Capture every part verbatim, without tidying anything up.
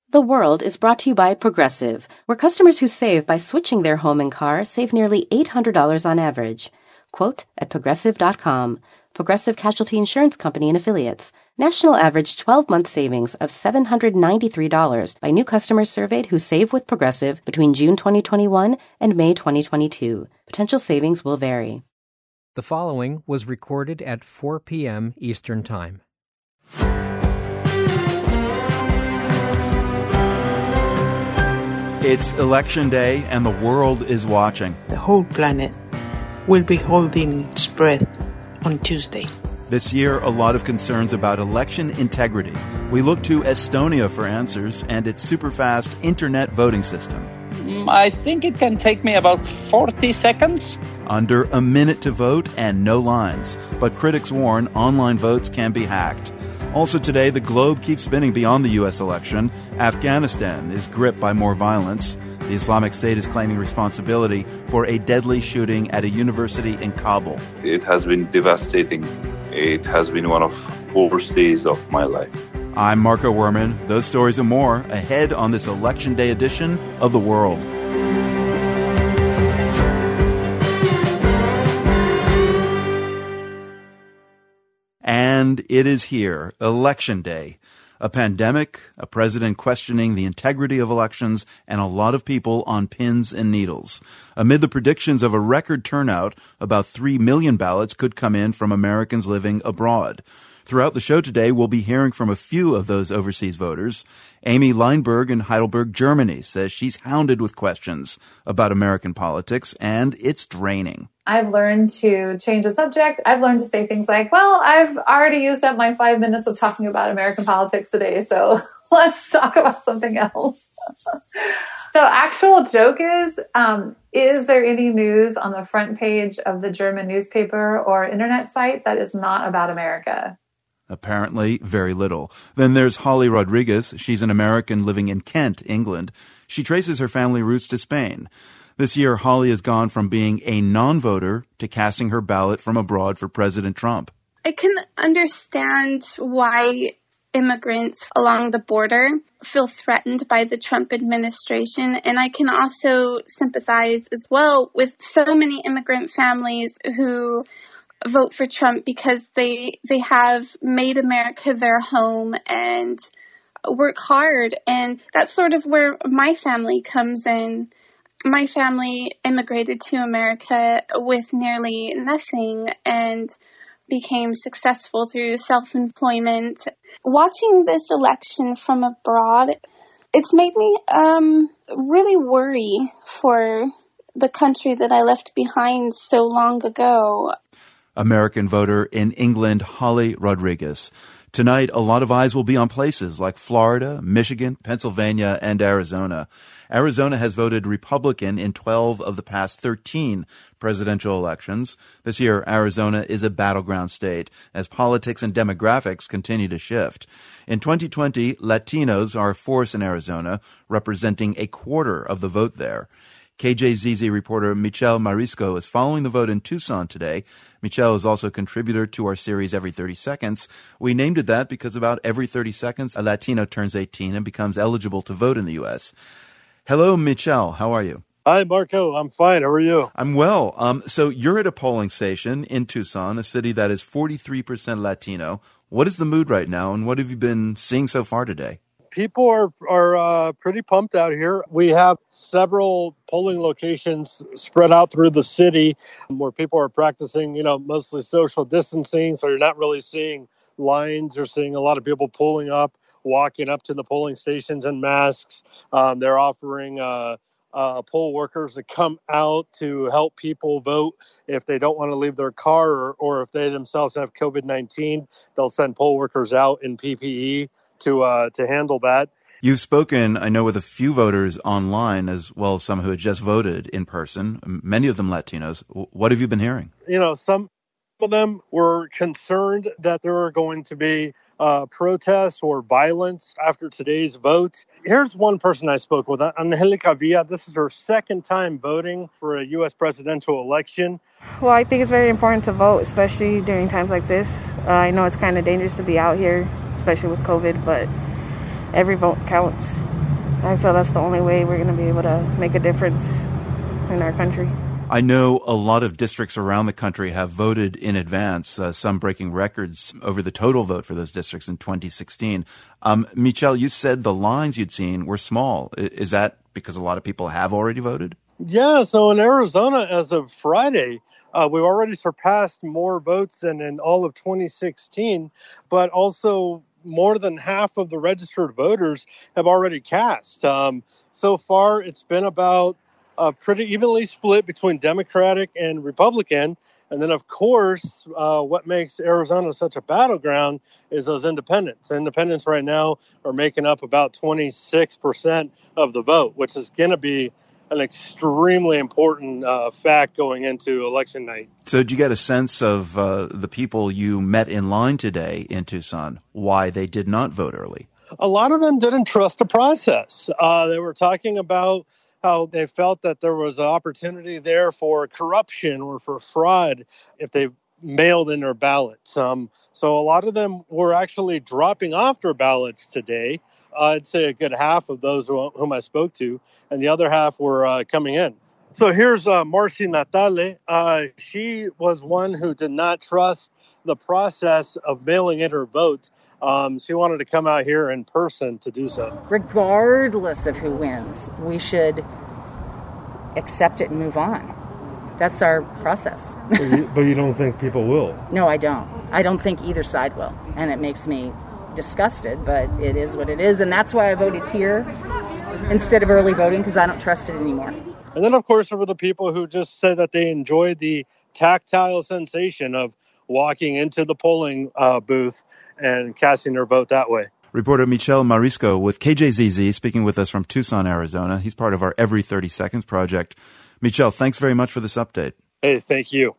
The World is brought to you by Progressive, where customers who save by switching their home and car save nearly eight hundred dollars on average. Quote at progressive dot com. Progressive Casualty Insurance Company and Affiliates. National average twelve-month savings of seven hundred ninety-three dollars by new customers surveyed who save with Progressive between June twenty twenty-one and May twenty twenty-two. Potential savings will vary. The following was recorded at four p.m. Eastern Time. It's Election Day, and the world is watching. The whole planet will be holding its breath on Tuesday. This year, a lot of concerns about election integrity. We look to Estonia for answers and its super-fast internet voting system. I think it can take me about forty seconds. Under a minute to vote and no lines. But critics warn online votes can be hacked. Also today, the globe keeps spinning beyond the U S election. Afghanistan is gripped by more violence. The Islamic State is claiming responsibility for a deadly shooting at a university in Kabul. It has been devastating. It has been one of the worst days of my life. I'm Marco Werman. Those stories and more ahead on this Election Day edition of The World. And it is here, Election Day. A pandemic, a president questioning the integrity of elections, and a lot of people on pins and needles. Amid the predictions of a record turnout, about three million ballots could come in from Americans living abroad. Throughout the show today, we'll be hearing from a few of those overseas voters. Amy Leinberg in Heidelberg, Germany, says she's hounded with questions about American politics, and it's draining. I've learned to change the subject. I've learned to say things like, well, I've already used up my five minutes of talking about American politics today, so let's talk about something else. The actual joke is, um, is there any news on the front page of the German newspaper or internet site that is not about America? Apparently, very little. Then there's Holly Rodriguez. She's an American living in Kent, England. She traces her family roots to Spain. This year, Holly has gone from being a non-voter to casting her ballot from abroad for President Trump. I can understand why immigrants along the border feel threatened by the Trump administration, and I can also sympathize as well with so many immigrant families who vote for Trump because they they have made America their home and work hard, and that's sort of where my family comes in. My family immigrated to America with nearly nothing and became successful through self-employment. Watching this election from abroad, it's made me um, really worry for the country that I left behind so long ago. American voter in England, Holly Rodriguez. Tonight, a lot of eyes will be on places like Florida, Michigan, Pennsylvania, and Arizona. Arizona has voted Republican in twelve of the past thirteen presidential elections. This year, Arizona is a battleground state as politics and demographics continue to shift. In twenty twenty, Latinos are a force in Arizona, representing a quarter of the vote there. K J Z Z reporter Michelle Marisco is following the vote in Tucson today. Michelle is also a contributor to our series Every thirty Seconds. We named it that because about every thirty seconds, a Latino turns eighteen and becomes eligible to vote in the U S. Hello, Michelle. How are you? Hi, Marco. I'm fine. How are you? I'm well. Um, so you're at a polling station in Tucson, a city that is forty-three percent Latino. What is the mood right now, and what have you been seeing so far today? People are are uh, pretty pumped out here. We have several polling locations spread out through the city where people are practicing, you know, mostly social distancing. So you're not really seeing lines. You're seeing a lot of people pulling up, walking up to the polling stations in masks. Um, they're offering uh, uh, poll workers to come out to help people vote if they don't want to leave their car, or, or if they themselves have covid nineteen. They'll send poll workers out in P P E to uh, to handle that. You've spoken, I know, with a few voters online as well as some who had just voted in person, many of them Latinos. What have you been hearing? You know, some of them were concerned that there were going to be uh, protests or violence after today's vote. Here's one person I spoke with, Angelica Villa. This is her second time voting for a U S presidential election. Well, I think it's very important to vote, especially during times like this. Uh, I know it's kind of dangerous to be out here, especially with COVID, but every vote counts. I feel that's the only way we're going to be able to make a difference in our country. I know a lot of districts around the country have voted in advance, uh, some breaking records over the total vote for those districts in twenty sixteen. Um, Michelle, you said the lines you'd seen were small. Is that because a lot of people have already voted? Yeah, so in Arizona, as of Friday, uh, we've already surpassed more votes than in all of twenty sixteen, but also more than half of the registered voters have already cast. Um, so far, it's been about Uh, pretty evenly split between Democratic and Republican. And then, of course, uh, what makes Arizona such a battleground is those independents. Independents right now are making up about twenty-six percent of the vote, which is going to be an extremely important uh, fact going into election night. So did you get a sense of uh, the people you met in line today in Tucson, why they did not vote early? A lot of them didn't trust the process. Uh, they were talking about how they felt that there was an opportunity there for corruption or for fraud if they mailed in their ballots. Um, so a lot of them were actually dropping off their ballots today. Uh, I'd say a good half of those who, whom I spoke to, and the other half were uh, coming in. So here's uh, Marcy Natale. Uh, she was one who did not trust the process of mailing in her vote. Um, she wanted to come out here in person to do so. Regardless of who wins, we should accept it and move on. That's our process. but, you, but you don't think people will? No, I don't. I don't think either side will. And it makes me disgusted, but it is what it is. And that's why I voted here instead of early voting, because I don't trust it anymore. And then, of course, there were the people who just said that they enjoyed the tactile sensation of walking into the polling uh, booth and casting their vote that way. Reporter Michel Marisco with K J Z Z speaking with us from Tucson, Arizona. He's part of our Every thirty Seconds project. Michel, thanks very much for this update. Hey, thank you.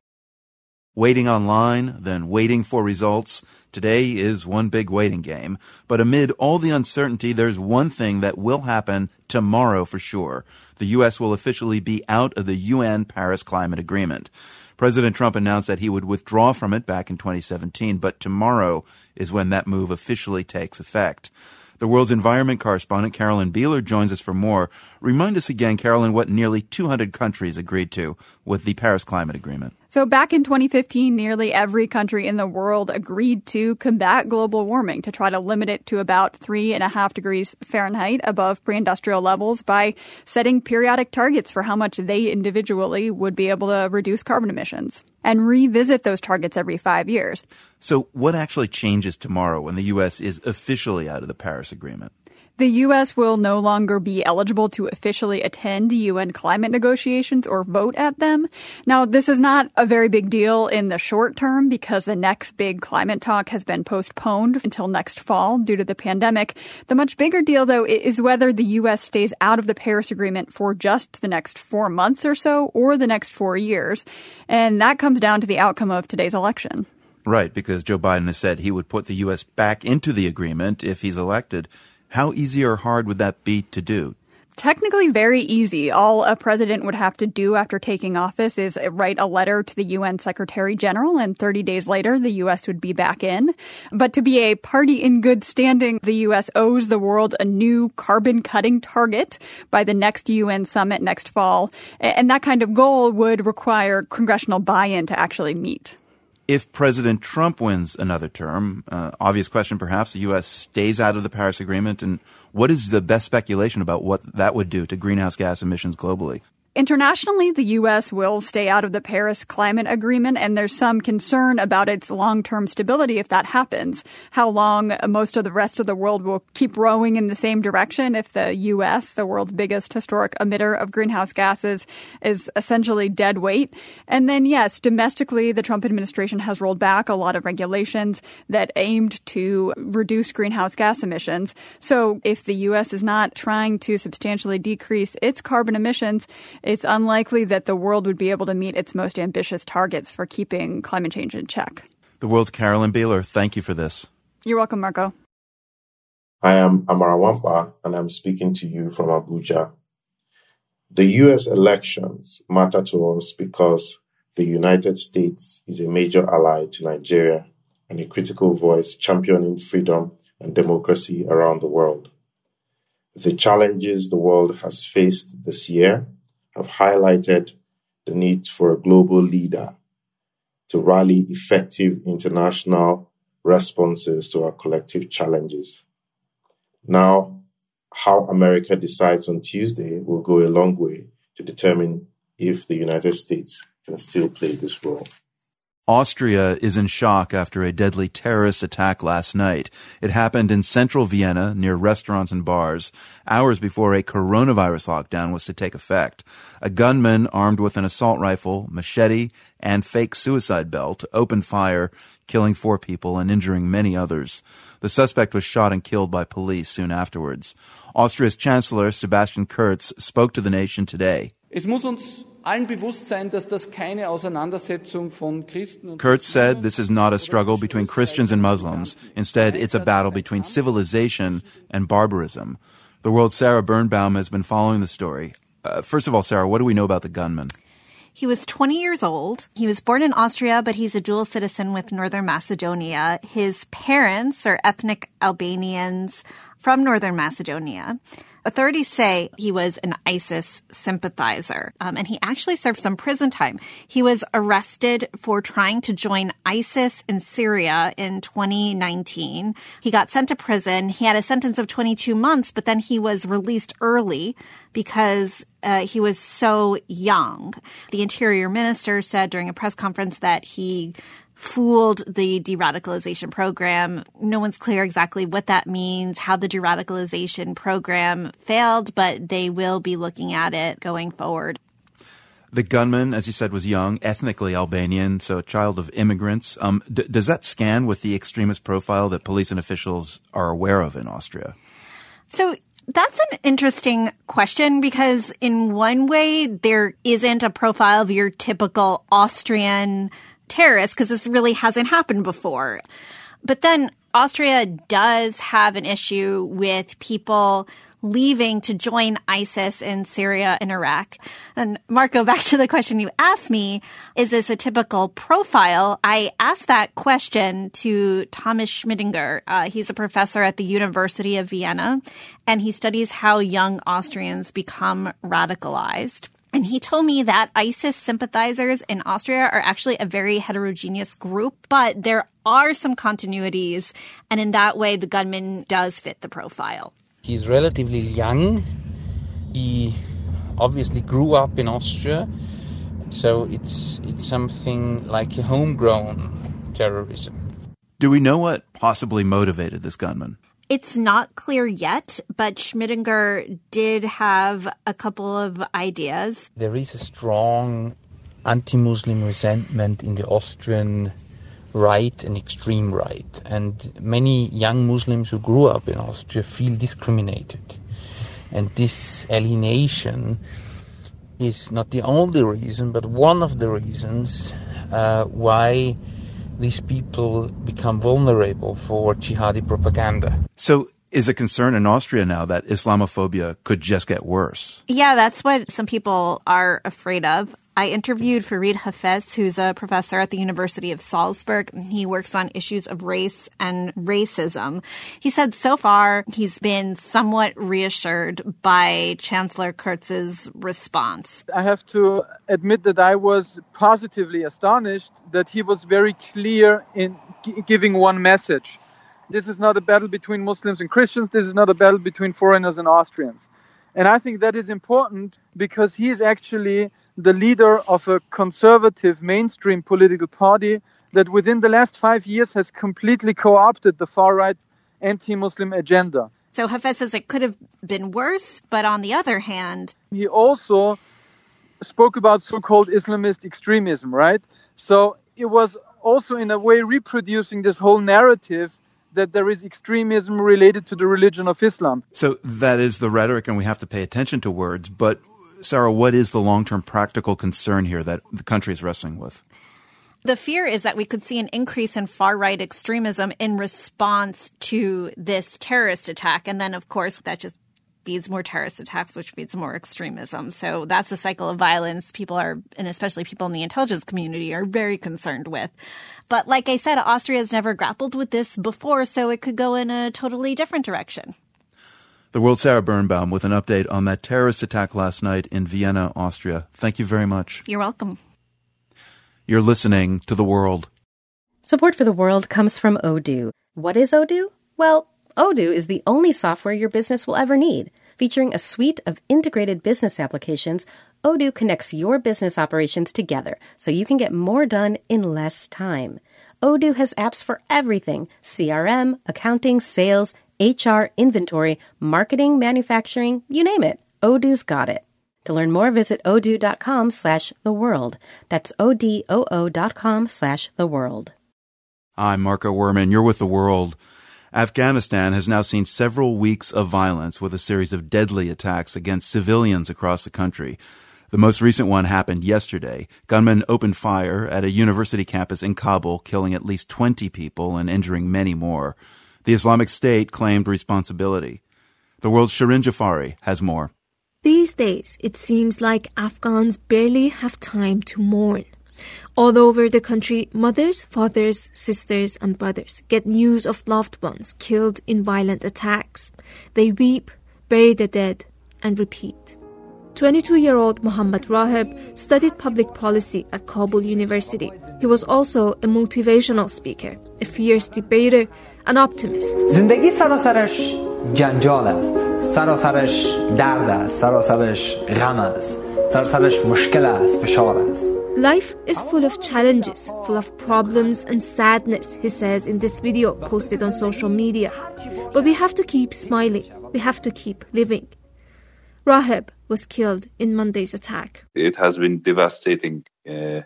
Waiting online, then waiting for results. Today is one big waiting game. But amid all the uncertainty, there's one thing that will happen tomorrow for sure. The U S will officially be out of the U N Paris Climate Agreement. President Trump announced that he would withdraw from it back in twenty seventeen, but tomorrow is when that move officially takes effect. The world's environment correspondent, Carolyn Beeler, joins us for more. Remind us again, Carolyn, what nearly two hundred countries agreed to with the Paris Climate Agreement. So back in twenty fifteen, nearly every country in the world agreed to combat global warming, to try to limit it to about three and a half degrees Fahrenheit above pre-industrial levels by setting periodic targets for how much they individually would be able to reduce carbon emissions and revisit those targets every five years. So what actually changes tomorrow when the U S is officially out of the Paris Agreement? The U S will no longer be eligible to officially attend U N climate negotiations or vote at them. Now, this is not a very big deal in the short term because the next big climate talk has been postponed until next fall due to the pandemic. The much bigger deal, though, is whether the U S stays out of the Paris Agreement for just the next four months or so or the next four years. And that comes down to the outcome of today's election. Right, because Joe Biden has said he would put the U S back into the agreement if he's elected. How easy or hard would that be to do? Technically very easy. All a president would have to do after taking office is write a letter to the U N Secretary General, and thirty days later, the U S would be back in. But to be a party in good standing, the U S owes the world a new carbon-cutting target by the next U N summit next fall. And that kind of goal would require congressional buy-in to actually meet. If President Trump wins another term, uh, obvious question perhaps, the U S stays out of the Paris Agreement, and what is the best speculation about what that would do to greenhouse gas emissions globally? Internationally, the U S will stay out of the Paris Climate Agreement, and there's some concern about its long-term stability if that happens. How long most of the rest of the world will keep rowing in the same direction if the U S, the world's biggest historic emitter of greenhouse gases, is essentially dead weight. And then, yes, domestically, the Trump administration has rolled back a lot of regulations that aimed to reduce greenhouse gas emissions. So if the U S is not trying to substantially decrease its carbon emissions, it's unlikely that the world would be able to meet its most ambitious targets for keeping climate change in check. The world's Carolyn Beeler, thank you for this. You're welcome, Marco. I am Amara Wampa, and I'm speaking to you from Abuja. The U S elections matter to us because the United States is a major ally to Nigeria and a critical voice championing freedom and democracy around the world. The challenges the world has faced this year have highlighted the need for a global leader to rally effective international responses to our collective challenges. Now, how America decides on Tuesday will go a long way to determine if the United States can still play this role. Austria is in shock after a deadly terrorist attack last night. It happened in central Vienna near restaurants and bars, hours before a coronavirus lockdown was to take effect. A gunman armed with an assault rifle, machete, and fake suicide belt opened fire, killing four people and injuring many others. The suspect was shot and killed by police soon afterwards. Austria's Chancellor Sebastian Kurz spoke to the nation today. Es muss uns allen bewusst sein, dass das keine Auseinandersetzung von Christen und Kurz said this is not a struggle between Christians and Muslims. Instead, it's a battle between civilization and barbarism. The World's Sarah Birnbaum has been following the story. Uh, first of all, Sarah, what do we know about the gunman? He was twenty years old. He was born in Austria, but he's a dual citizen with Northern Macedonia. His parents are ethnic Albanians from Northern Macedonia. Authorities say he was an ISIS sympathizer, um, and he actually served some prison time. He was arrested for trying to join ISIS in Syria in twenty nineteen. He got sent to prison. He had a sentence of twenty-two months, but then he was released early because uh, he was so young. The Interior Minister said during a press conference that he fooled the de-radicalization program. No one's clear exactly what that means, how the de-radicalization program failed, but they will be looking at it going forward. The gunman, as you said, was young, ethnically Albanian, so a child of immigrants. Um, d- does that scan with the extremist profile that police and officials are aware of in Austria? So that's an interesting question because in one way, there isn't a profile of your typical Austrian terrorists because this really hasn't happened before. But then Austria does have an issue with people leaving to join ISIS in Syria and Iraq. And Marco, back to the question you asked me, is this a typical profile? I asked that question to Thomas Schmidinger. Uh, he's a professor at the University of Vienna, and he studies how young Austrians become radicalized. And he told me that ISIS sympathizers in Austria are actually a very heterogeneous group, but there are some continuities. And in that way, the gunman does fit the profile. He's relatively young. He obviously grew up in Austria. So it's it's something like a homegrown terrorism. Do we know what possibly motivated this gunman? It's not clear yet, but Schmidinger did have a couple of ideas. There is a strong anti-Muslim resentment in the Austrian right and extreme right. And many young Muslims who grew up in Austria feel discriminated. And this alienation is not the only reason, but one of the reasons uh, why these people become vulnerable for jihadi propaganda. So is a concern in Austria now that Islamophobia could just get worse? Yeah, that's what some people are afraid of. I interviewed Farid Hafez, who's a professor at the University of Salzburg. He works on issues of race and racism. He said so far he's been somewhat reassured by Chancellor Kurz's response. I have to admit that I was positively astonished that he was very clear in g- giving one message. This is not a battle between Muslims and Christians. This is not a battle between foreigners and Austrians. And I think that is important because he is actually the leader of a conservative mainstream political party that within the last five years has completely co-opted the far-right anti-Muslim agenda. So Hafez says it could have been worse, but on the other hand, he also spoke about so-called Islamist extremism, right? So it was also in a way reproducing this whole narrative that there is extremism related to the religion of Islam. So that is the rhetoric, and we have to pay attention to words. But, Sarah, what is the long-term practical concern here that the country is wrestling with? The fear is that we could see an increase in far-right extremism in response to this terrorist attack. And then, of course, that just feeds more terrorist attacks, which feeds more extremism. So that's a cycle of violence people are, and especially people in the intelligence community, are very concerned with. But like I said, Austria has never grappled with this before, so it could go in a totally different direction. The World's Sarah Birnbaum with an update on that terrorist attack last night in Vienna, Austria. Thank you very much. You're welcome. You're listening to The World. Support for The World comes from Odoo. What is Odoo? Well, Odoo is the only software your business will ever need. Featuring a suite of integrated business applications, Odoo connects your business operations together so you can get more done in less time. Odoo has apps for everything: C R M, accounting, sales, H R, inventory, marketing, manufacturing, you name it. Odoo's got it. To learn more, visit odoo.com slash the world. That's O-D-O-O dot com slash the world. I'm Marco Werman. You're with The World. Afghanistan has now seen several weeks of violence with a series of deadly attacks against civilians across the country. The most recent one happened yesterday. Gunmen opened fire at a university campus in Kabul, killing at least twenty people and injuring many more. The Islamic State claimed responsibility. The World's Shirin Jafari has more. These days, it seems like Afghans barely have time to mourn. All over the country, mothers, fathers, sisters, and brothers get news of loved ones killed in violent attacks. They weep, bury the dead, and repeat. twenty-two-year-old Mohammad Raheb studied public policy at Kabul University. He was also a motivational speaker, a fierce debater, an optimist. زندگی سراسرش جنجال است. سراسرش درد است. سراسرش غم است. سراسرش مشکل است. فشار است. Life is full of challenges, full of problems and sadness, he says in this video posted on social media. But we have to keep smiling. We have to keep living. Raheb was killed in Monday's attack. It has been devastating. Uh,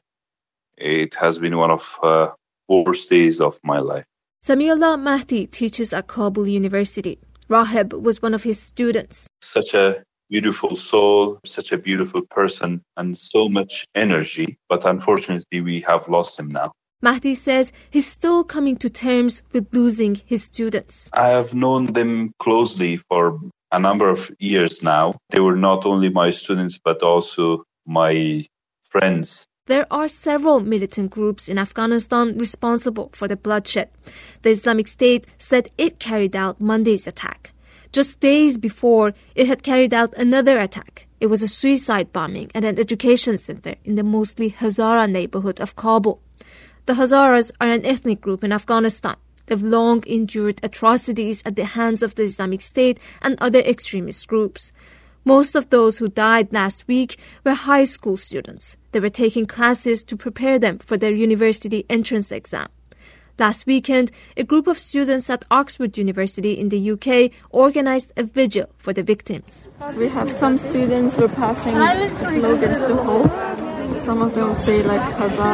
it has been one of the uh, worst days of my life. Samiullah Mahdi teaches at Kabul University. Raheb was one of his students. Such a beautiful soul, such a beautiful person, and so much energy. But unfortunately, we have lost him now. Mahdi says he's still coming to terms with losing his students. I have known them closely for a number of years now. They were not only my students, but also my friends. There are several militant groups in Afghanistan responsible for the bloodshed. The Islamic State said it carried out Monday's attack. Just days before, it had carried out another attack. It was a suicide bombing at an education center in the mostly Hazara neighborhood of Kabul. The Hazaras are an ethnic group in Afghanistan. They've long endured atrocities at the hands of the Islamic State and other extremist groups. Most of those who died last week were high school students. They were taking classes to prepare them for their university entrance exam. Last weekend, a group of students at Oxford University in the U K organized a vigil for the victims. We have some students who are passing slogans to hold. Some of them say like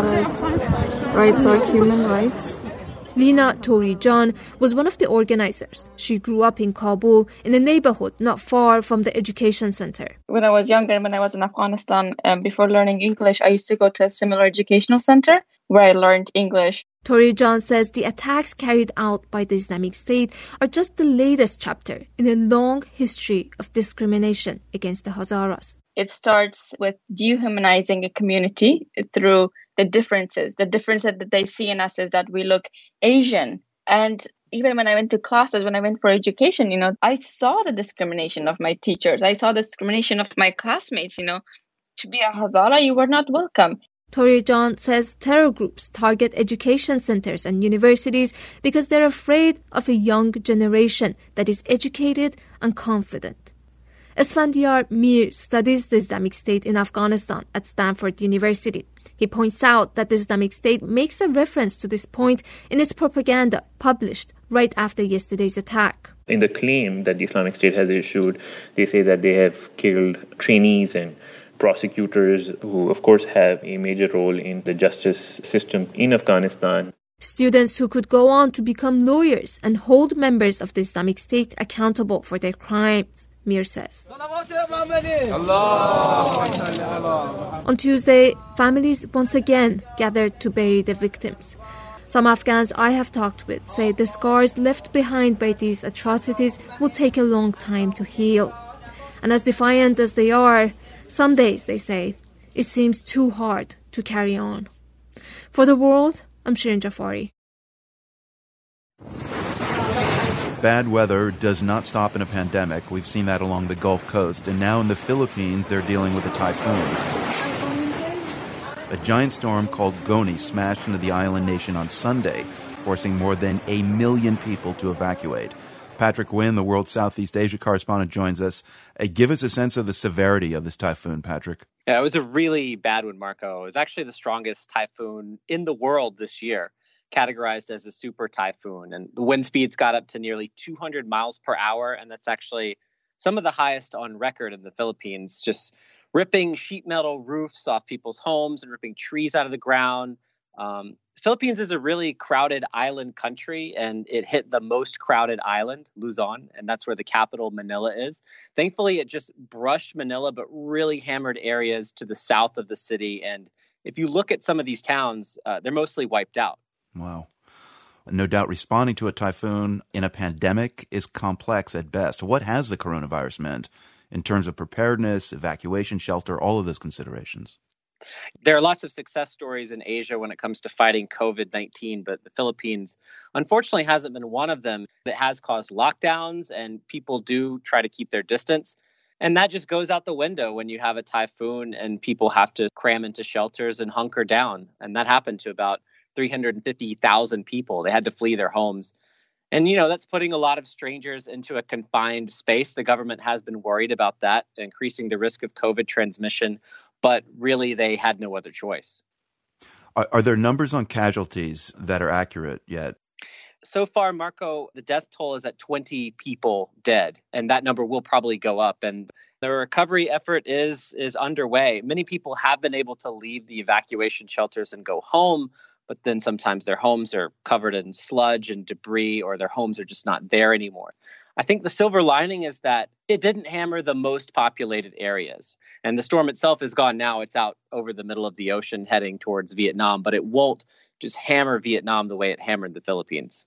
Hazaras, rights are human rights. Lina Tori-Jan was one of the organizers. She grew up in Kabul in a neighborhood not far from the education center. When I was younger, when I was in Afghanistan, um, before learning English, I used to go to a similar educational center where I learned English. Tori-Jan says the attacks carried out by the Islamic State are just the latest chapter in a long history of discrimination against the Hazaras. It starts with dehumanizing a community through the differences. The difference that they see in us is that we look Asian. And even when I went to classes, when I went for education, you know, I saw the discrimination of my teachers. I saw the discrimination of my classmates, you know. To be a Hazara, you were not welcome. Tori-Jan says terror groups target education centers and universities because they're afraid of a young generation that is educated and confident. Esfandiar Mir studies the Islamic State in Afghanistan at Stanford University. He points out that the Islamic State makes a reference to this point in its propaganda published right after yesterday's attack. In the claim that the Islamic State has issued, they say that they have killed trainees and prosecutors who, of course, have a major role in the justice system in Afghanistan. Students who could go on to become lawyers and hold members of the Islamic State accountable for their crimes, Mir says. On Tuesday, families once again gathered to bury the victims. Some Afghans I have talked with say the scars left behind by these atrocities will take a long time to heal. And as defiant as they are, some days, they say, it seems too hard to carry on. For The World, I'm Shirin Jafari. Bad weather does not stop in a pandemic. We've seen that along the Gulf Coast. And now in the Philippines, they're dealing with a typhoon. A giant storm called Goni smashed into the island nation on Sunday, forcing more than a million people to evacuate. Patrick Wynn, the World Southeast Asia correspondent, joins us. Uh, give us a sense of the severity of this typhoon, Patrick. Yeah, it was a really bad one, Marco. It was actually the strongest typhoon in the world this year, categorized as a super typhoon. And the wind speeds got up to nearly two hundred miles per hour. And that's actually some of the highest on record in the Philippines, just ripping sheet metal roofs off people's homes and ripping trees out of the ground. Um, the Philippines is a really crowded island country, and it hit the most crowded island, Luzon, and that's where the capital, Manila, is. Thankfully, it just brushed Manila, but really hammered areas to the south of the city. And if you look at some of these towns, uh, they're mostly wiped out. Wow. No doubt responding to a typhoon in a pandemic is complex at best. What has the coronavirus meant in terms of preparedness, evacuation, shelter, all of those considerations? There are lots of success stories in Asia when it comes to fighting covid nineteen, but the Philippines, unfortunately, hasn't been one of them. It has caused lockdowns, and people do try to keep their distance. And that just goes out the window when you have a typhoon and people have to cram into shelters and hunker down. And that happened to about three hundred fifty thousand people. They had to flee their homes. And, you know, that's putting a lot of strangers into a confined space. The government has been worried about that, increasing the risk of COVID transmission. But really, they had no other choice. Are, are there numbers on casualties that are accurate yet? So far, Marco, the death toll is at twenty people dead, and that number will probably go up. And the recovery effort is is underway. Many people have been able to leave the evacuation shelters and go home, but then sometimes their homes are covered in sludge and debris, or their homes are just not there anymore. I think the silver lining is that it didn't hammer the most populated areas. And the storm itself is gone now. It's out over the middle of the ocean heading towards Vietnam, but it won't just hammer Vietnam the way it hammered the Philippines.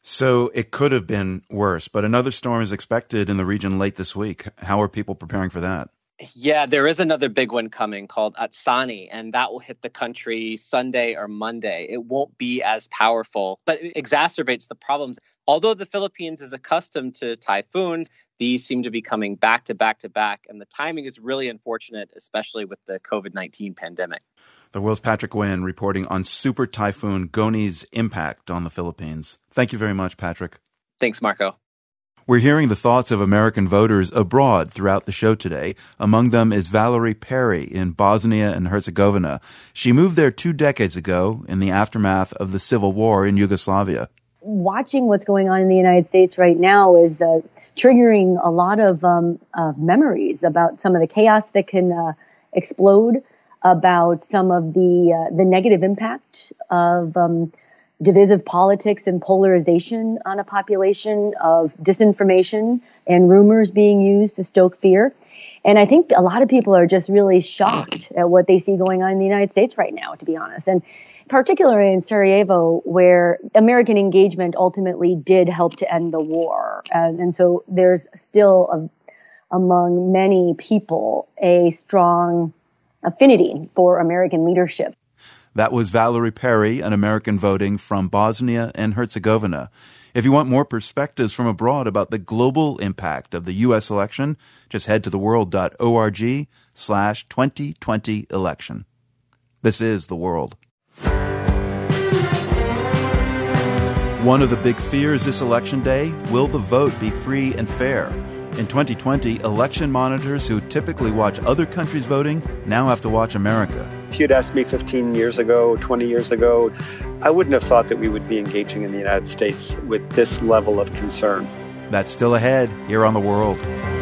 So it could have been worse, but another storm is expected in the region late this week. How are people preparing for that? Yeah, there is another big one coming called Atsani, and that will hit the country Sunday or Monday. It won't be as powerful, but it exacerbates the problems. Although the Philippines is accustomed to typhoons, these seem to be coming back to back to back, and the timing is really unfortunate, especially with the covid nineteen pandemic. The world's Patrick Wynn reporting on Super Typhoon Goni's impact on the Philippines. Thank you very much, Patrick. Thanks, Marco. We're hearing the thoughts of American voters abroad throughout the show today. Among them is Valerie Perry in Bosnia and Herzegovina. She moved there two decades ago in the aftermath of the civil war in Yugoslavia. Watching what's going on in the United States right now is uh, triggering a lot of um, uh, memories about some of the chaos that can uh, explode, about some of the uh, the negative impact of um divisive politics and polarization on a population, of disinformation and rumors being used to stoke fear. And I think a lot of people are just really shocked at what they see going on in the United States right now, to be honest. And particularly in Sarajevo, where American engagement ultimately did help to end the war. And, and so there's still, a, among many people, a strong affinity for American leadership. That was Valerie Perry, an American voting from Bosnia and Herzegovina. If you want more perspectives from abroad about the global impact of the U S election, just head to theworld.org slash 2020 election. This is The World. One of the big fears this election day, will the vote be free and fair? In twenty twenty, election monitors who typically watch other countries voting now have to watch America. If you'd asked me fifteen years ago, twenty years ago, I wouldn't have thought that we would be engaging in the United States with this level of concern. That's still ahead here on The World.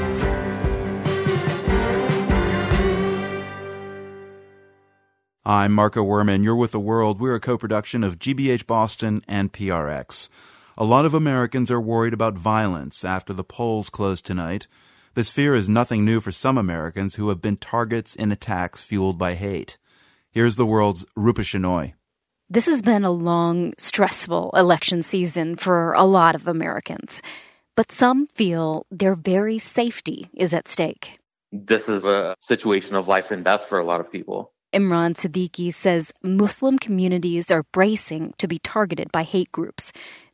I'm Marco Werman. You're with The World. We're a co-production of G B H Boston and P R X. A lot of Americans are worried about violence after the polls closed tonight. This fear is nothing new for some Americans who have been targets in attacks fueled by hate. Here's The World's Rupa Shenoy. This has been a long, stressful election season for a lot of Americans. But some feel their very safety is at stake. This is a situation of life and death for a lot of people. Imran Siddiqui says Muslim communities are bracing to be targeted by hate groups.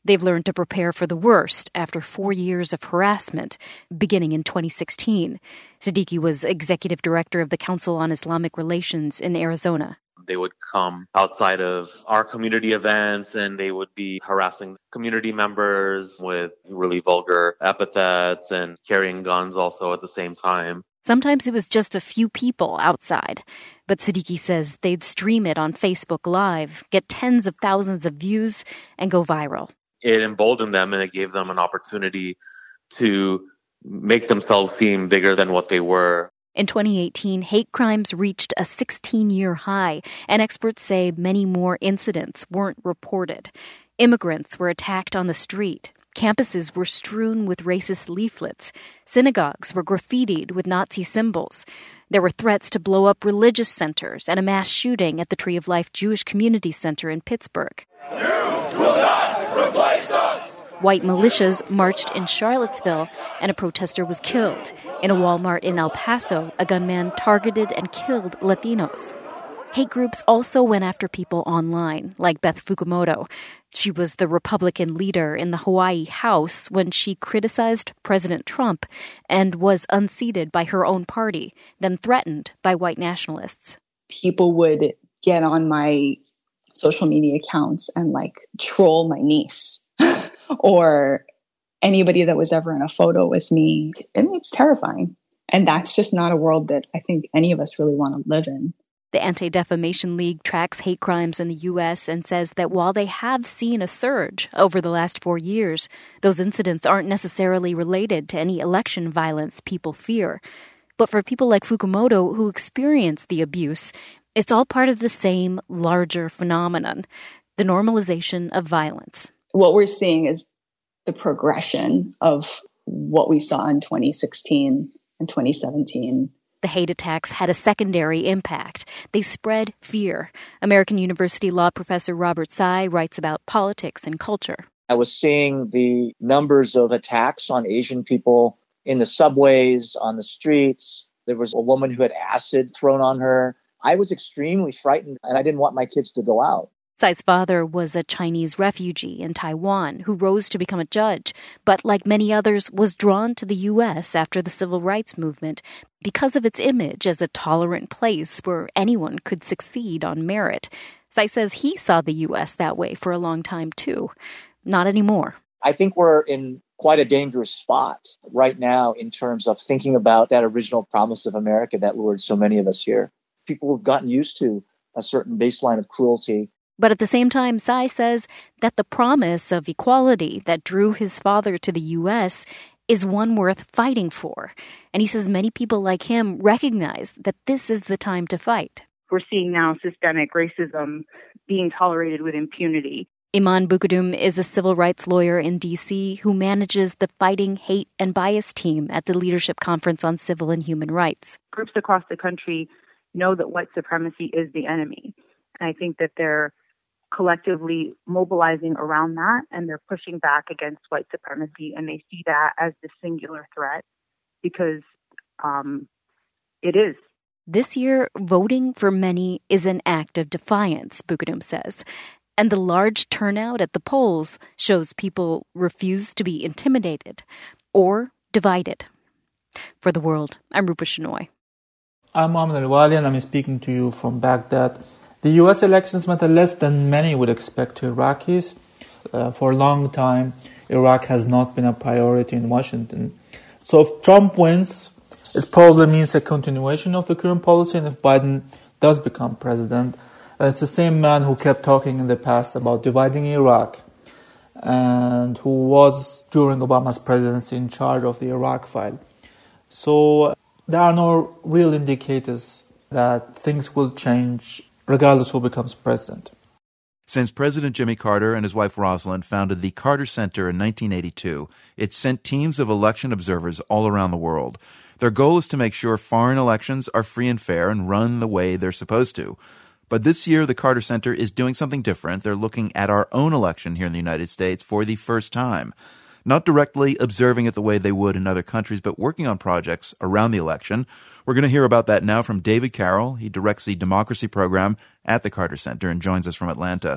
They've learned to prepare for the worst after four years of harassment, beginning in twenty sixteen. Siddiqui was executive director of the Council on Islamic Relations in Arizona. They would come outside of our community events and they would be harassing community members with really vulgar epithets and carrying guns also at the same time. Sometimes it was just a few people outside. But Siddiqui says they'd stream it on Facebook Live, get tens of thousands of views, and go viral. It emboldened them and it gave them an opportunity to make themselves seem bigger than what they were. In twenty eighteen, hate crimes reached a sixteen-year high, and experts say many more incidents weren't reported. Immigrants were attacked on the street. Campuses were strewn with racist leaflets. Synagogues were graffitied with Nazi symbols. There were threats to blow up religious centers and a mass shooting at the Tree of Life Jewish Community Center in Pittsburgh. You will not replace us! White militias marched in Charlottesville, and a protester was killed. In a Walmart in El Paso, a gunman targeted and killed Latinos. Hate groups also went after people online, like Beth Fukumoto. She was the Republican leader in the Hawaii House when she criticized President Trump and was unseated by her own party, then threatened by white nationalists. People would get on my social media accounts and like troll my niece or anybody that was ever in a photo with me. And it's terrifying. And that's just not a world that I think any of us really want to live in. The Anti-Defamation League tracks hate crimes in the U S and says that while they have seen a surge over the last four years, those incidents aren't necessarily related to any election violence people fear. But for people like Fukumoto who experience the abuse, it's all part of the same larger phenomenon, the normalization of violence. What we're seeing is the progression of what we saw in twenty sixteen and twenty seventeen. The hate attacks had a secondary impact. They spread fear. American University law professor Robert Tsai writes about politics and culture. I was seeing the numbers of attacks on Asian people in the subways, on the streets. There was a woman who had acid thrown on her. I was extremely frightened, and I didn't want my kids to go out. Tsai's father was a Chinese refugee in Taiwan who rose to become a judge, but like many others, was drawn to the U S after the civil rights movement because of its image as a tolerant place where anyone could succeed on merit. Tsai says he saw the U S that way for a long time, too. Not anymore. I think we're in quite a dangerous spot right now in terms of thinking about that original promise of America that lured so many of us here. People have gotten used to a certain baseline of cruelty. But at the same time, Tsai says that the promise of equality that drew his father to the U S is one worth fighting for. And he says many people like him recognize that this is the time to fight. We're seeing now systemic racism being tolerated with impunity. Iman Bukadum is a civil rights lawyer in D C who manages the Fighting Hate and Bias team at the Leadership Conference on Civil and Human Rights. Groups across the country know that white supremacy is the enemy. And I think that they're collectively mobilizing around that, and they're pushing back against white supremacy, and they see that as the singular threat because um, it is. This year, voting for many is an act of defiance, Bukadum says. And the large turnout at the polls shows people refuse to be intimidated or divided. For The World, I'm Rupa Shenoy. I'm Mohammed Al-Wali, and I'm speaking to you from Baghdad. The U S elections matter less than many would expect to Iraqis. Uh, for a long time, Iraq has not been a priority in Washington. So if Trump wins, it probably means a continuation of the current policy, and if Biden does become president, uh, it's the same man who kept talking in the past about dividing Iraq and who was, during Obama's presidency, in charge of the Iraq file. So there are no real indicators that things will change regardless who becomes president. Since President Jimmy Carter and his wife Rosalind founded the Carter Center in nineteen eighty-two, it's sent teams of election observers all around the world. Their goal is to make sure foreign elections are free and fair and run the way they're supposed to. But this year, the Carter Center is doing something different. They're looking at our own election here in the United States for the first time. Not directly observing it the way they would in other countries, but working on projects around the election. We're going to hear about that now from David Carroll. He directs the democracy program at the Carter Center and joins us from Atlanta.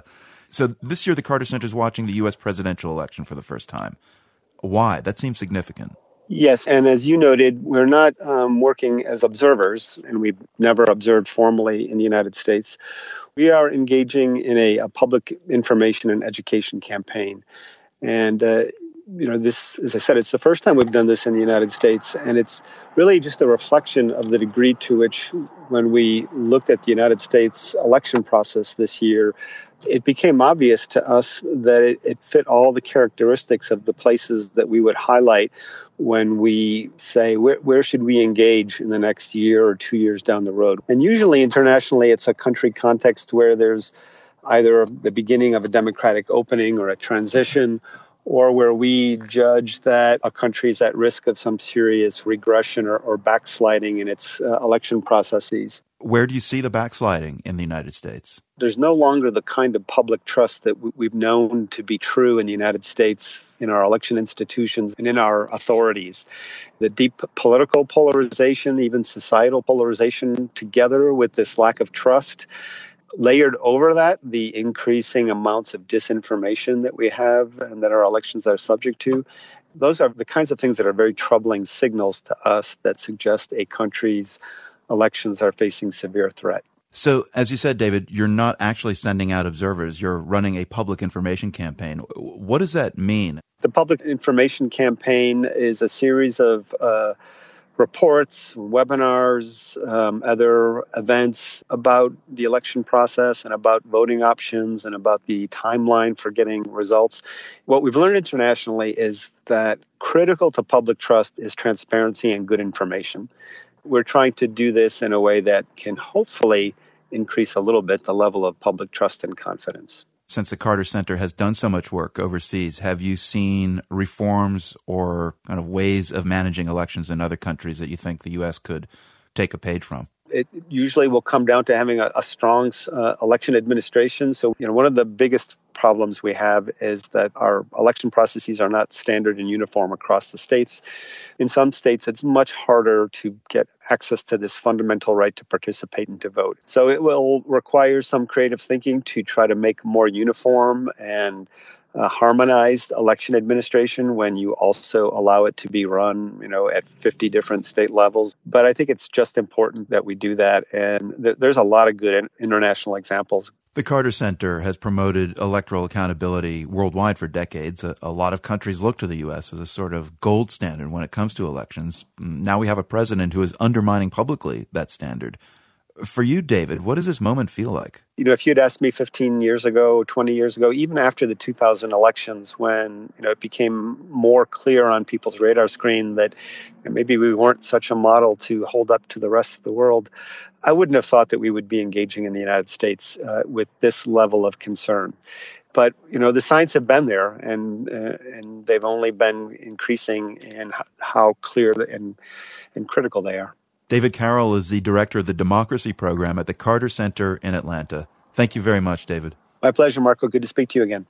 So this year, the Carter Center is watching the U S presidential election for the first time. Why? That seems significant. Yes, and as you noted, we're not um, working as observers, and we've never observed formally in the United States. We are engaging in a, a public information and education campaign. And, uh, you know, this, as I said, it's the first time we've done this in the United States, and it's really just a reflection of the degree to which, when we looked at the United States election process this year, it became obvious to us that it, it fit all the characteristics of the places that we would highlight when we say, where, where should we engage in the next year or two years down the road? And usually internationally, it's a country context where there's either the beginning of a democratic opening or a transition, or where we judge that a country is at risk of some serious regression or, or backsliding in its uh, election processes. Where do you see the backsliding in the United States? There's no longer the kind of public trust that we've known to be true in the United States in our election institutions and in our authorities. The deep political polarization, even societal polarization, together with this lack of trust, layered over that, the increasing amounts of disinformation that we have and that our elections are subject to, those are the kinds of things that are very troubling signals to us that suggest a country's elections are facing severe threat. So, as you said, David, you're not actually sending out observers. You're running a public information campaign. What does that mean? The public information campaign is a series of uh, reports, webinars, um, other events about the election process and about voting options and about the timeline for getting results. What we've learned internationally is that critical to public trust is transparency and good information. We're trying to do this in a way that can hopefully increase a little bit the level of public trust and confidence. Since the Carter Center has done so much work overseas, have you seen reforms or kind of ways of managing elections in other countries that you think the U S could take a page from? It usually will come down to having a, a strong uh, election administration. So, you know, one of the biggest problems we have is that our election processes are not standard and uniform across the states. In some states, it's much harder to get access to this fundamental right to participate and to vote. So it will require some creative thinking to try to make more uniform and Uh, harmonized election administration when you also allow it to be run, you know, at fifty different state levels. But I think it's just important that we do that. And th- there's a lot of good in- international examples. The Carter Center has promoted electoral accountability worldwide for decades. A, a lot of countries look to the U S as a sort of gold standard when it comes to elections. Now we have a president who is undermining publicly that standard. For you, David, what does this moment feel like? You know, if you'd asked me fifteen years ago, twenty years ago, even after the two thousand elections, when, you know, it became more clear on people's radar screen that maybe we weren't such a model to hold up to the rest of the world, I wouldn't have thought that we would be engaging in the United States uh, with this level of concern. But, you know, the signs have been there, and uh, and they've only been increasing in how clear and, and critical they are. David Carroll is the director of the Democracy Program at the Carter Center in Atlanta. Thank you very much, David. My pleasure, Marco. Good to speak to you again.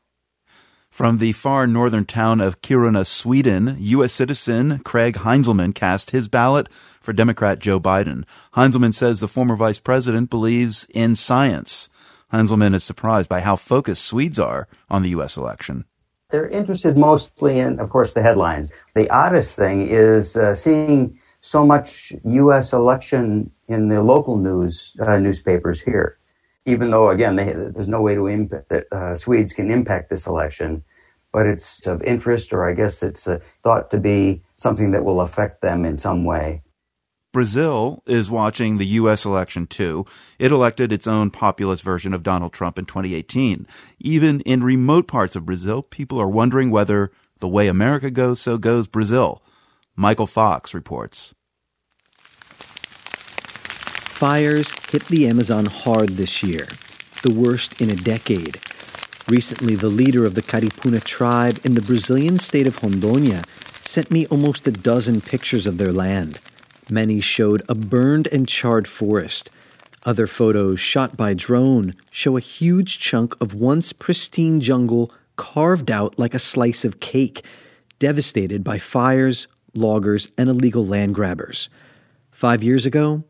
From the far northern town of Kiruna, Sweden, U S citizen Craig Heinzelman cast his ballot for Democrat Joe Biden. Heinzelman says the former vice president believes in science. Heinzelman is surprised by how focused Swedes are on the U S election. They're interested mostly in, of course, the headlines. The oddest thing is uh, seeing so much U S election in the local news uh, newspapers here, even though, again, they, there's no way to impact that uh, Swedes can impact this election, but it's of interest, or I guess it's uh, thought to be something that will affect them in some way. Brazil is watching the U S election too. It elected its own populist version of Donald Trump in twenty eighteen. Even in remote parts of Brazil, people are wondering whether the way America goes, so goes Brazil. Michael Fox reports. Fires hit the Amazon hard this year, the worst in a decade. Recently, the leader of the Caripuna tribe in the Brazilian state of Rondônia sent me almost a dozen pictures of their land. Many showed a burned and charred forest. Other photos shot by drone show a huge chunk of once pristine jungle carved out like a slice of cake, devastated by fires, loggers, and illegal land grabbers. Five years ago,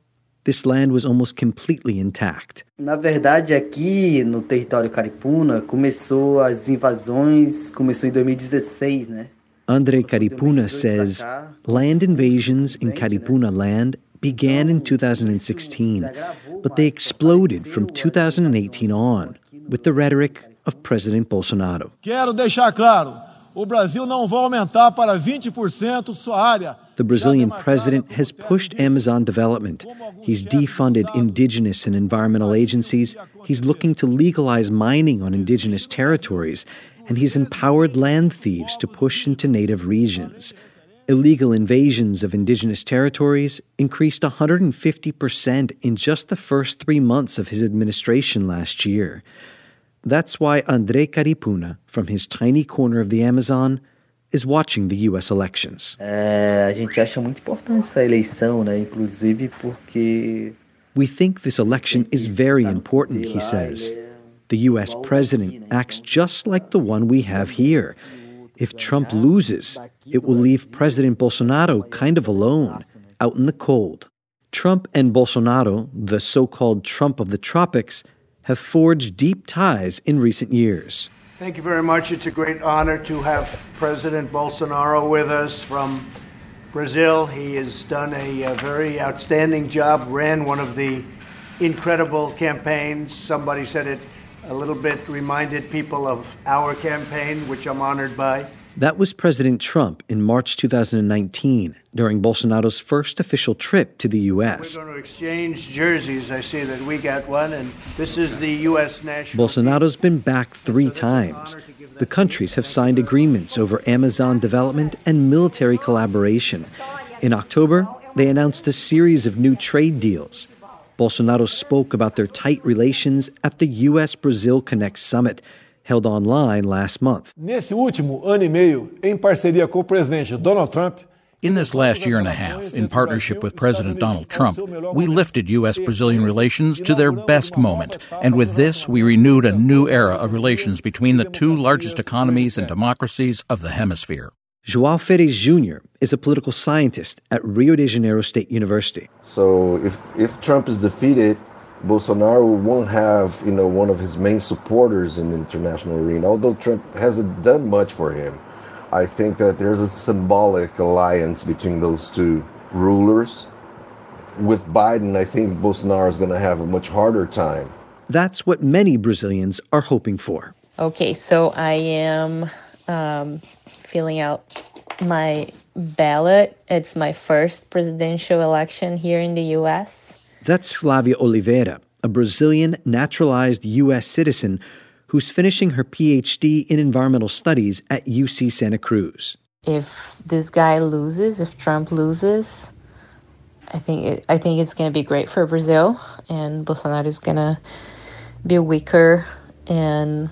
this land was almost completely intact. Na verdade, aqui no território Caripuna, começou as invasões, começou em dois mil e dezesseis, né? Andre Caripuna says land invasions in Caripuna land began in two thousand sixteen, but they exploded from two thousand eighteen on with the rhetoric of President Bolsonaro. Quero deixar claro, o Brasil não vai aumentar para vinte por cento sua área. The Brazilian president has pushed Amazon development. He's defunded indigenous and environmental agencies. He's looking to legalize mining on indigenous territories. And he's empowered land thieves to push into native regions. Illegal invasions of indigenous territories increased one hundred fifty percent in just the first three months of his administration last year. That's why Andre Caripuna, from his tiny corner of the Amazon, is watching the U S elections. É, a gente acha muito importante essa eleição, né? Inclusive porque we think this election is very important, he says. The U S president acts just like the one we have here. If Trump loses, it will leave President Bolsonaro kind of alone, out in the cold. Trump and Bolsonaro, the so-called Trump of the tropics, have forged deep ties in recent years. Thank you very much. It's a great honor to have President Bolsonaro with us from Brazil. He has done a, a very outstanding job, ran one of the incredible campaigns. Somebody said it a little bit reminded people of our campaign, which I'm honored by. That was President Trump in March two thousand nineteen, during Bolsonaro's first official trip to the U S. We're going to exchange jerseys. I see that we got one, and this is the U S national Bolsonaro's been back three times. The countries have signed agreements over Amazon development and military collaboration. In October, they announced a series of new trade deals. Bolsonaro spoke about their tight relations at the U S Brazil Connect Summit, held online last month. Nesse último ano e meio, em parceria com o presidente Donald Trump, in this last year and a half, in partnership with President Donald Trump, we lifted U S-Brazilian relations to their best moment. And with this, we renewed a new era of relations between the two largest economies and democracies of the hemisphere. João Ferez Junior is a political scientist at Rio de Janeiro State University. So if, if Trump is defeated, Bolsonaro won't have, you know, one of his main supporters in the international arena, although Trump hasn't done much for him. I think that there's a symbolic alliance between those two rulers. With Biden, I think Bolsonaro is going to have a much harder time. That's what many Brazilians are hoping for. Okay, so I am um, filling out my ballot. It's my first presidential election here in the U S. That's Flavia Oliveira, a Brazilian naturalized U S citizen who's finishing her P H D in environmental studies at U C Santa Cruz. If this guy loses, if Trump loses, I think it, I think it's going to be great for Brazil, and Bolsonaro is going to be weaker, and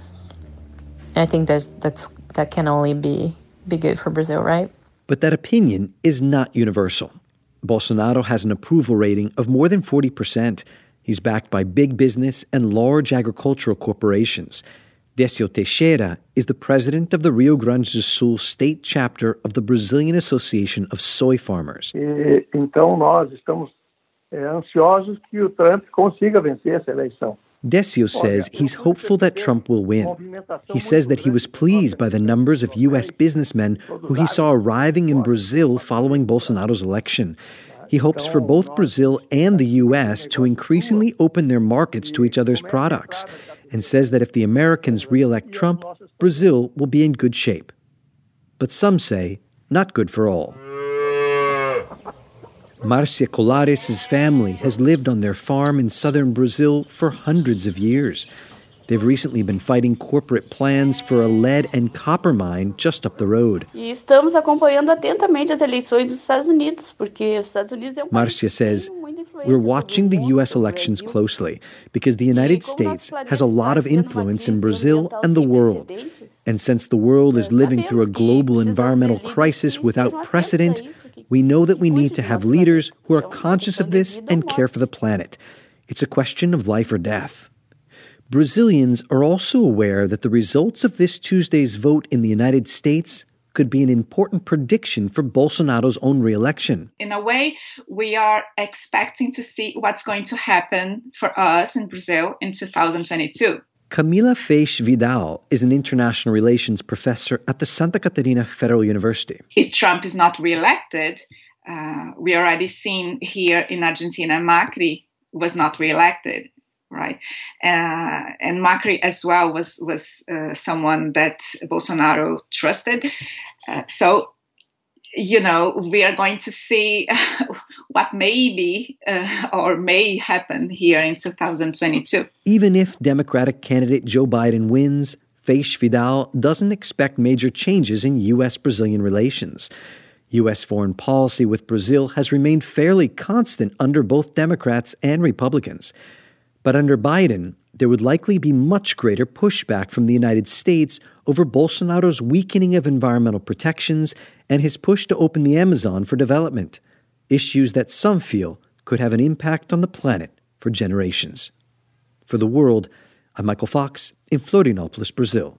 I think that's that's that can only be be good for Brazil, right? But that opinion is not universal. Bolsonaro has an approval rating of more than forty percent. He's backed by big business and large agricultural corporations. Décio Teixeira is the president of the Rio Grande do Sul state chapter of the Brazilian Association of Soy Farmers. E, então nós estamos é, ansiosos que o Trump consiga vencer essa eleição. Décio says he's hopeful that Trump will win. He says that he was pleased by the numbers of U S businessmen who he saw arriving in Brazil following Bolsonaro's election. He hopes for both Brazil and the U S to increasingly open their markets to each other's products, and says that if the Americans re-elect Trump, Brazil will be in good shape. But some say not good for all. Marcia Colares' family has lived on their farm in southern Brazil for hundreds of years. They've recently been fighting corporate plans for a lead and copper mine just up the road. E estamos acompanhando atentamente as eleições dos Estados Unidos, porque os Estados Unidos é um Marcia says, we're watching the U S elections closely because the United States has a lot of influence in Brazil and the world. And since the world is living through a global environmental crisis without precedent, we know that we need to have leaders who are conscious of this and care for the planet. It's a question of life or death. Brazilians are also aware that the results of this Tuesday's vote in the United States could be an important prediction for Bolsonaro's own re-election. In a way, we are expecting to see what's going to happen for us in Brazil in two thousand twenty-two. Camila Feix Vidal is an international relations professor at the Santa Catarina Federal University. If Trump is not reelected, uh, we already seen here in Argentina, Macri was not reelected, right? Uh, and Macri as well was, was uh, someone that Bolsonaro trusted. Uh, so, you know, we are going to see what may be uh, or may happen here in two thousand twenty-two. Even if Democratic candidate Joe Biden wins, Feix Vidal doesn't expect major changes in U S Brazilian relations. U S foreign policy with Brazil has remained fairly constant under both Democrats and Republicans. But under Biden, there would likely be much greater pushback from the United States over Bolsonaro's weakening of environmental protections and his push to open the Amazon for development, issues that some feel could have an impact on the planet for generations. For The World, I'm Michael Fox in Florianópolis, Brazil.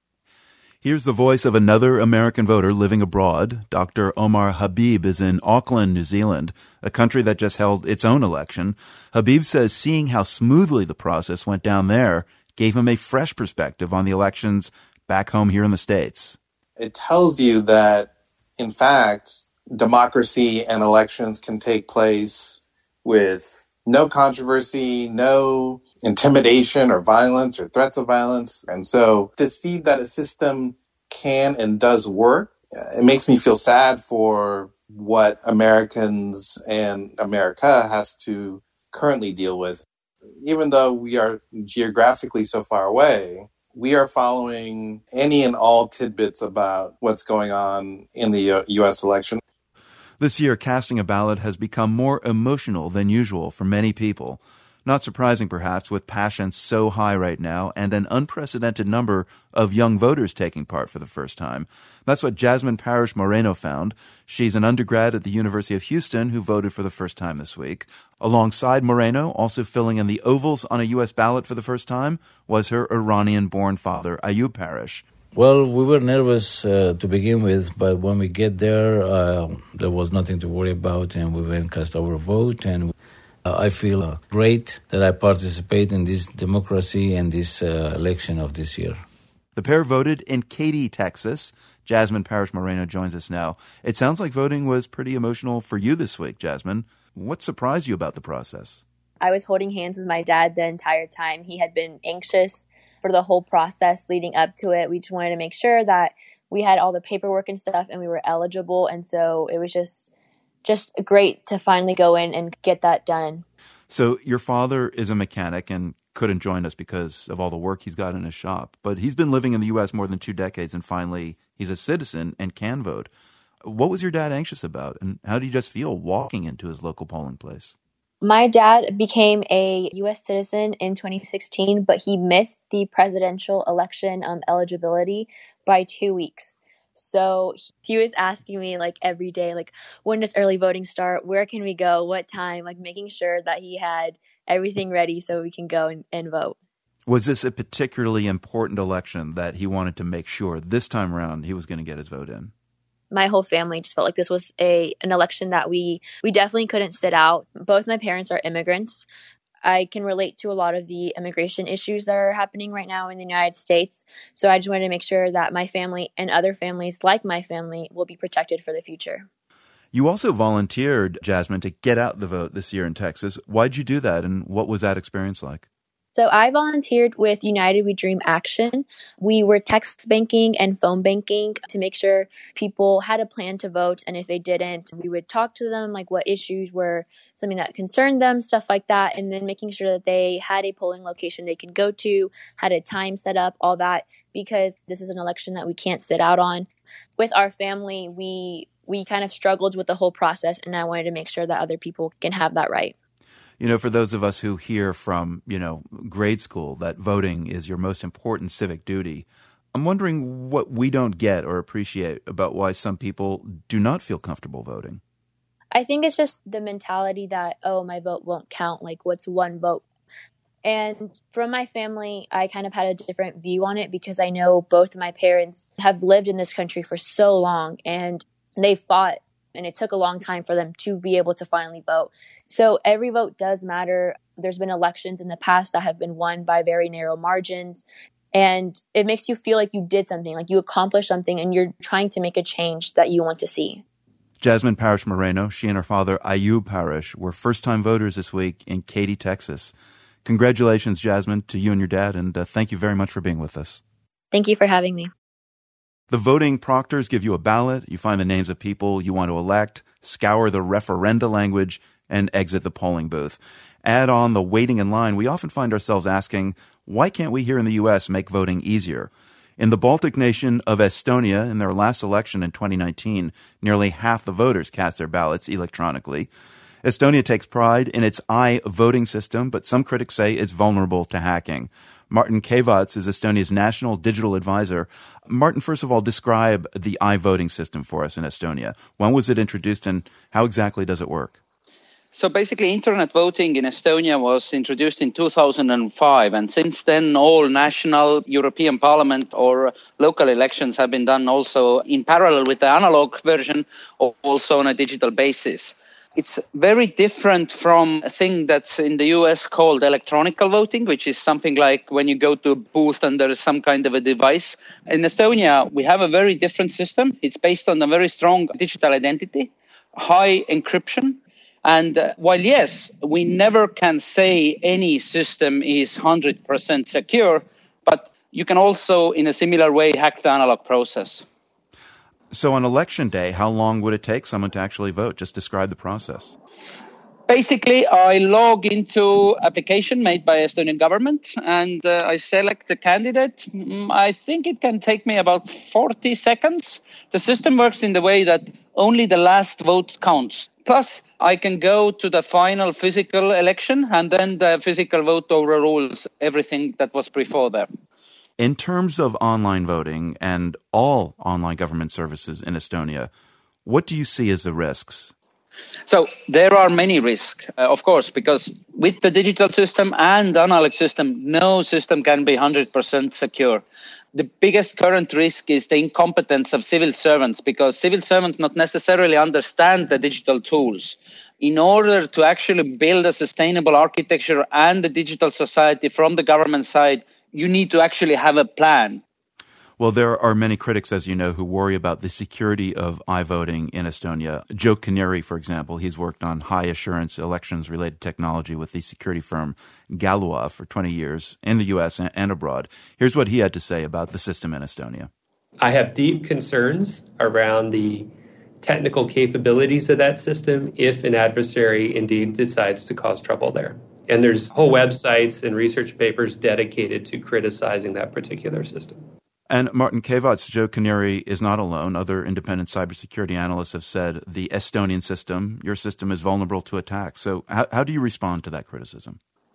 Here's the voice of another American voter living abroad. Doctor Omar Habib is in Auckland, New Zealand, a country that just held its own election. Habib says seeing how smoothly the process went down there gave him a fresh perspective on the elections back home here in the States. It tells you that, in fact, democracy and elections can take place with no controversy, no intimidation or violence or threats of violence. And so to see that a system can and does work, it makes me feel sad for what Americans and America has to currently deal with. Even though we are geographically so far away, we are following any and all tidbits about what's going on in the U S election. This year, casting a ballot has become more emotional than usual for many people. Not surprising, perhaps, with passion so high right now and an unprecedented number of young voters taking part for the first time. That's what Jasmine Parrish Moreno found. She's an undergrad at the University of Houston who voted for the first time this week. Alongside Moreno, also filling in the ovals on a U S ballot for the first time, was her Iranian-born father, Ayub Parrish. Well, we were nervous uh, to begin with, but when we get there, uh, there was nothing to worry about, and we went and cast our vote. And uh, I feel uh, great that I participate in this democracy and this uh, election of this year. The pair voted in Katy, Texas. Jasmine Parrish Moreno joins us now. It sounds like voting was pretty emotional for you this week, Jasmine. What surprised you about the process? I was holding hands with my dad the entire time. He had been anxious for the whole process leading up to it. We just wanted to make sure that we had all the paperwork and stuff and we were eligible. And so it was just just great to finally go in and get that done. So your father is a mechanic and couldn't join us because of all the work he's got in his shop. But he's been living in the U S more than two decades and finally he's a citizen and can vote. What was your dad anxious about and how did you just feel walking into his local polling place? My dad became a U S citizen in twenty sixteen, but he missed the presidential election um, eligibility by two weeks. So he was asking me like every day, like, when does early voting start? Where can we go? What time? Like making sure that he had everything ready so we can go and, and vote. Was this a particularly important election that he wanted to make sure this time around he was going to get his vote in? My whole family just felt like this was a an election that we we definitely couldn't sit out. Both my parents are immigrants. I can relate to a lot of the immigration issues that are happening right now in the United States. So I just wanted to make sure that my family and other families like my family will be protected for the future. You also volunteered, Jasmine, to get out the vote this year in Texas. Why'd you do that and what was that experience like? So I volunteered with United We Dream Action. We were text banking and phone banking to make sure people had a plan to vote. And if they didn't, we would talk to them, like what issues were something that concerned them, stuff like that. And then making sure that they had a polling location they could go to, had a time set up, all that, because this is an election that we can't sit out on. With our family, we we kind of struggled with the whole process, and I wanted to make sure that other people can have that right. You know, for those of us who hear from, you know, grade school that voting is your most important civic duty, I'm wondering what we don't get or appreciate about why some people do not feel comfortable voting. I think it's just the mentality that, oh, my vote won't count. Like, what's one vote? And from my family, I kind of had a different view on it because I know both of my parents have lived in this country for so long and they fought, and it took a long time for them to be able to finally vote. So every vote does matter. There's been elections in the past that have been won by very narrow margins, and it makes you feel like you did something, like you accomplished something, and you're trying to make a change that you want to see. Jasmine Parrish Moreno, she and her father, Ayub Parrish, were first-time voters this week in Katy, Texas. Congratulations, Jasmine, to you and your dad, and uh, thank you very much for being with us. Thank you for having me. The voting proctors give you a ballot, you find the names of people you want to elect, scour the referenda language, and exit the polling booth. Add on the waiting in line, we often find ourselves asking, why can't we here in the U S make voting easier? In the Baltic nation of Estonia, in their last election in twenty nineteen, nearly half the voters cast their ballots electronically. Estonia takes pride in its i-voting system, but some critics say it's vulnerable to hacking. Martin Kevats is Estonia's national digital advisor. Martin, first of all, describe the i-voting system for us in Estonia. When was it introduced and how exactly does it work? So basically, internet voting in Estonia was introduced in two thousand five, and since then all national, European Parliament or local elections have been done also in parallel with the analog version, or also on a digital basis. It's very different from a thing that's in the U S called electronic voting, which is something like when you go to a booth and there is some kind of a device. In Estonia, we have a very different system. It's based on a very strong digital identity, high encryption. And uh, while, yes, we never can say any system is one hundred percent secure, but you can also, in a similar way, hack the analog process. So on election day, how long would it take someone to actually vote? Just describe the process. Basically, I log into application made by Estonian government and uh, I select the candidate. I think it can take me about forty seconds. The system works in the way that only the last vote counts. Plus, I can go to the final physical election and then the physical vote overrules everything that was before there. In terms of online voting and all online government services in Estonia, what do you see as the risks? So there are many risks, uh, of course, because with the digital system and the analog system, no system can be one hundred percent secure. The biggest current risk is the incompetence of civil servants, because civil servants not necessarily understand the digital tools. In order to actually build a sustainable architecture and the digital society from the government side, you need to actually have a plan. Well, there are many critics, as you know, who worry about the security of i-voting in Estonia. Joe Caneri, for example, he's worked on high-assurance elections-related technology with the security firm Galua for twenty years in the U S and abroad. Here's what he had to say about the system in Estonia. I have deep concerns around the technical capabilities of that system if an adversary indeed decides to cause trouble there. And there's whole websites and research papers dedicated to criticizing that particular system. And Martin Kevats, Joe Caneri is not alone. Other independent cybersecurity analysts have said the Estonian system, your system, is vulnerable to attack. So how, how do you respond to that criticism?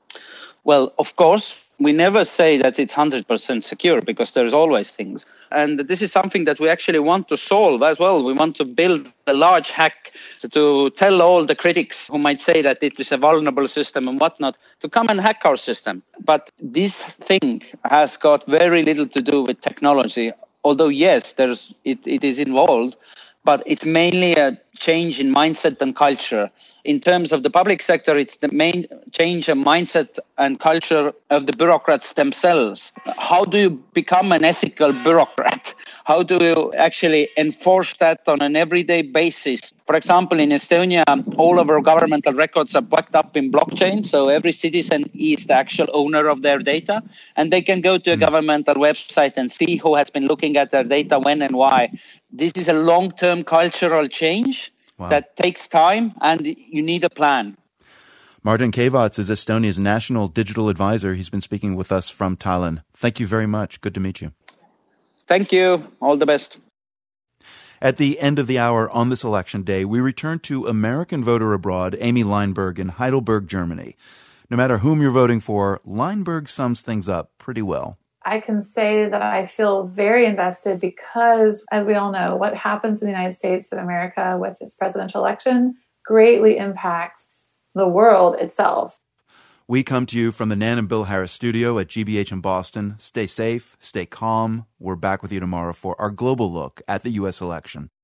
Well, of course, we never say that it's one hundred percent secure because there's always things. And this is something that we actually want to solve as well. We want to build a large hack to tell all the critics who might say that it is a vulnerable system and whatnot to come and hack our system. But this thing has got very little to do with technology, although, yes, there's it, it is involved. But it's mainly a change in mindset and culture. In terms of the public sector, it's the main change in mindset and culture of the bureaucrats themselves. How do you become an ethical bureaucrat? How do you actually enforce that on an everyday basis? For example, in Estonia, all of our governmental records are backed up in blockchain. So every citizen is the actual owner of their data. And they can go to a governmental website and see who has been looking at their data, when and why. This is a long-term cultural change. Wow. That takes time, and you need a plan. Martin Kevats is Estonia's national digital advisor. He's been speaking with us from Tallinn. Thank you very much. Good to meet you. Thank you. All the best. At the end of the hour on this election day, we return to American voter abroad, Amy Leinberg in Heidelberg, Germany. No matter whom you're voting for, Leinberg sums things up pretty well. I can say that I feel very invested because, as we all know, what happens in the United States of America with this presidential election greatly impacts the world itself. We come to you from the Nan and Bill Harris studio at G B H in Boston. Stay safe, stay calm. We're back with you tomorrow for our global look at the U S election.